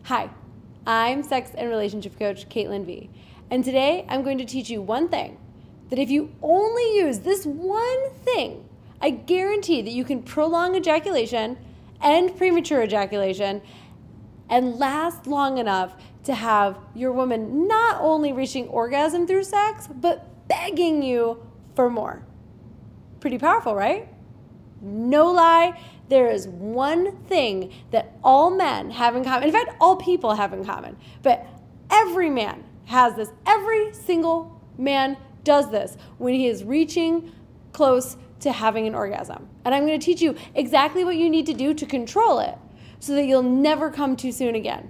Hi, I'm sex and relationship coach Caitlin V, and today I'm going to teach you one thing that if you only use this one thing, I guarantee that you can prolong ejaculation, end premature ejaculation, and last long enough to have your woman not only reaching orgasm through sex, but begging you for more. Pretty powerful, right? No lie, there is one thing that all men have in common. In fact, all people have in common. But every man has this. Every single man does this when he is reaching close to having an orgasm. And I'm going to teach you exactly what you need to do to control it so that you'll never come too soon again.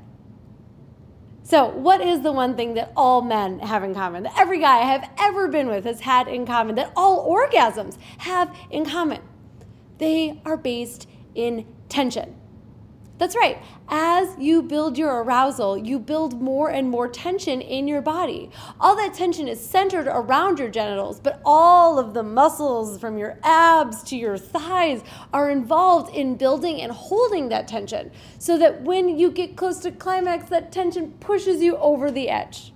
So what is the one thing that all men have in common, that every guy I have ever been with has had in common, that all orgasms have in common? They are based in tension. That's right. As you build your arousal, you build more and more tension in your body. All that tension is centered around your genitals, but all of the muscles from your abs to your thighs are involved in building and holding that tension so that when you get close to climax, that tension pushes you over the edge.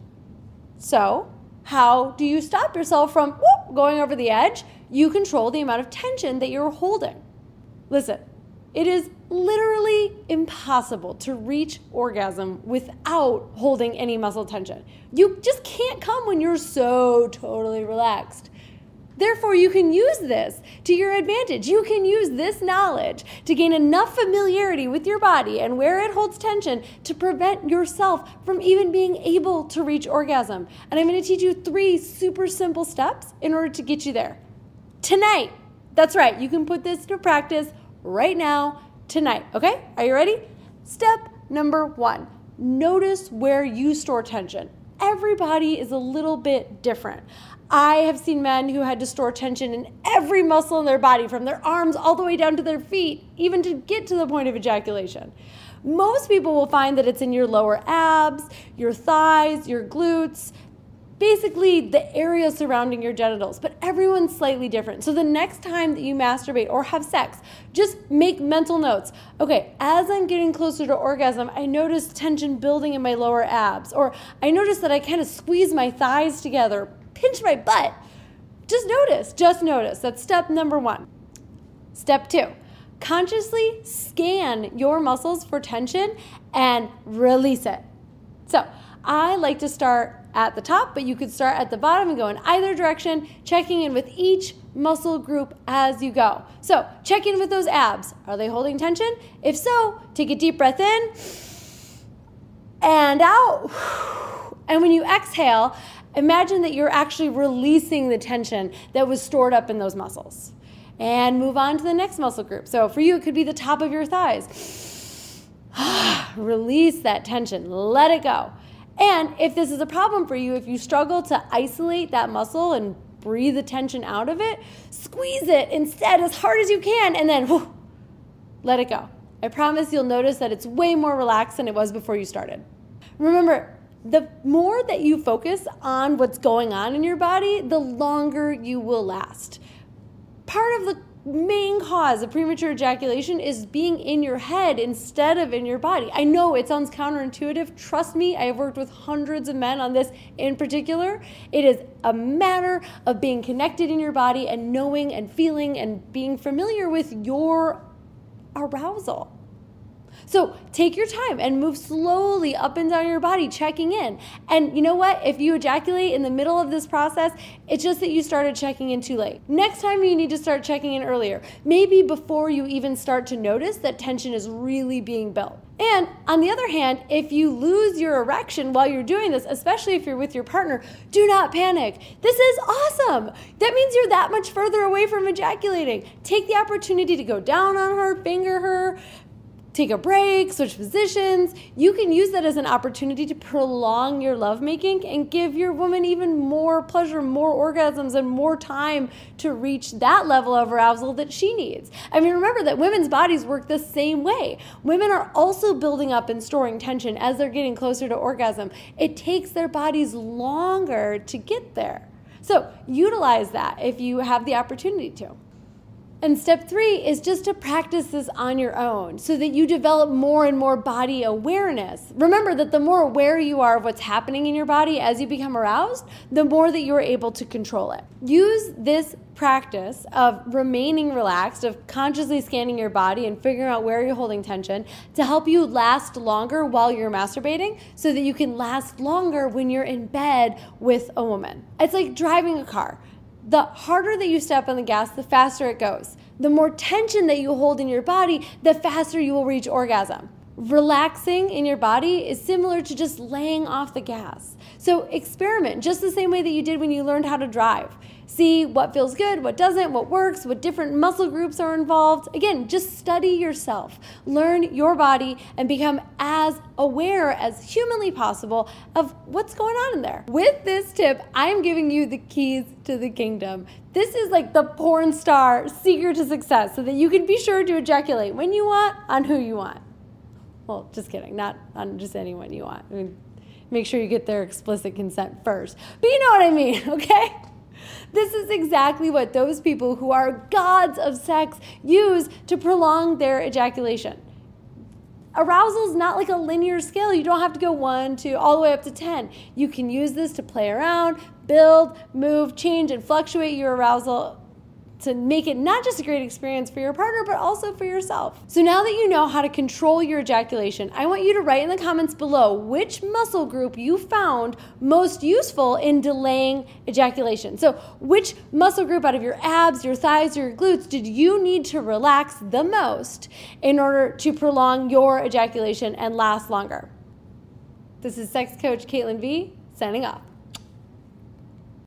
So, how do you stop yourself from going over the edge? You control the amount of tension that you're holding. Listen, it is literally impossible to reach orgasm without holding any muscle tension. You just can't come when you're so totally relaxed. Therefore, you can use this to your advantage. You can use this knowledge to gain enough familiarity with your body and where it holds tension to prevent yourself from even being able to reach orgasm. And I'm going to teach you 3 super simple steps in order to get you there. Tonight. That's right. You can put this to practice right now, tonight. Okay? Are you ready? Step number 1. Notice where you store tension. Everybody is a little bit different. I have seen men who had to store tension in every muscle in their body, from their arms all the way down to their feet, even to get to the point of ejaculation. Most people will find that it's in your lower abs, your thighs, your glutes, basically the area surrounding your genitals, but everyone's slightly different. So the next time that you masturbate or have sex, just make mental notes. Okay, as I'm getting closer to orgasm, I notice tension building in my lower abs, or I notice that I kind of squeeze my thighs together, pinch my butt. Just notice. That's step number 1. Step 2, consciously scan your muscles for tension and release it. So I like to start at the top, but you could start at the bottom and go in either direction, checking in with each muscle group as you go. So check in with those abs. Are they holding tension? If so, take a deep breath in and out. And when you exhale, imagine that you're actually releasing the tension that was stored up in those muscles. And move on to the next muscle group. So for you, it could be the top of your thighs. Release that tension. Let it go. And if this is a problem for you, if you struggle to isolate that muscle and breathe the tension out of it, squeeze it instead as hard as you can and then let it go. I promise you'll notice that it's way more relaxed than it was before you started. Remember, the more that you focus on what's going on in your body, the longer you will last. Part of the main cause of premature ejaculation is being in your head instead of in your body. I know it sounds counterintuitive. Trust me, I have worked with hundreds of men on this in particular. It is a matter of being connected in your body and knowing and feeling and being familiar with your arousal. So take your time and move slowly up and down your body, checking in. And you know what? If you ejaculate in the middle of this process, it's just that you started checking in too late. Next time you need to start checking in earlier, maybe before you even start to notice that tension is really being built. And on the other hand, if you lose your erection while you're doing this, especially if you're with your partner, do not panic. This is awesome. That means you're that much further away from ejaculating. Take the opportunity to go down on her, finger her, take a break, switch positions. You can use that as an opportunity to prolong your lovemaking and give your woman even more pleasure, more orgasms, and more time to reach that level of arousal that she needs. I mean, remember that women's bodies work the same way. Women are also building up and storing tension as they're getting closer to orgasm. It takes their bodies longer to get there. So utilize that if you have the opportunity to. And step 3 is just to practice this on your own so that you develop more and more body awareness. Remember that the more aware you are of what's happening in your body as you become aroused, the more that you're able to control it. Use this practice of remaining relaxed, of consciously scanning your body and figuring out where you're holding tension to help you last longer while you're masturbating so that you can last longer when you're in bed with a woman. It's like driving a car. The harder that you step on the gas, the faster it goes. The more tension that you hold in your body, the faster you will reach orgasm. Relaxing in your body is similar to just laying off the gas. So experiment just the same way that you did when you learned how to drive. See what feels good, what doesn't, what works, what different muscle groups are involved. Again, just study yourself. Learn your body and become as aware as humanly possible of what's going on in there. With this tip, I'm giving you the keys to the kingdom. This is like the porn star secret to success so that you can be sure to ejaculate when you want on who you want. Well, just kidding, not on just anyone you want. I mean, make sure you get their explicit consent first. But you know what I mean, okay? This is exactly what those people who are gods of sex use to prolong their ejaculation. Arousal is not like a linear scale. You don't have to go 1, 2, all the way up to 10. You can use this to play around, build, move, change, and fluctuate your arousal to make it not just a great experience for your partner, but also for yourself. So now that you know how to control your ejaculation, I want you to write in the comments below which muscle group you found most useful in delaying ejaculation. So which muscle group out of your abs, your thighs, or your glutes did you need to relax the most in order to prolong your ejaculation and last longer? This is Sex Coach Caitlin V, signing off.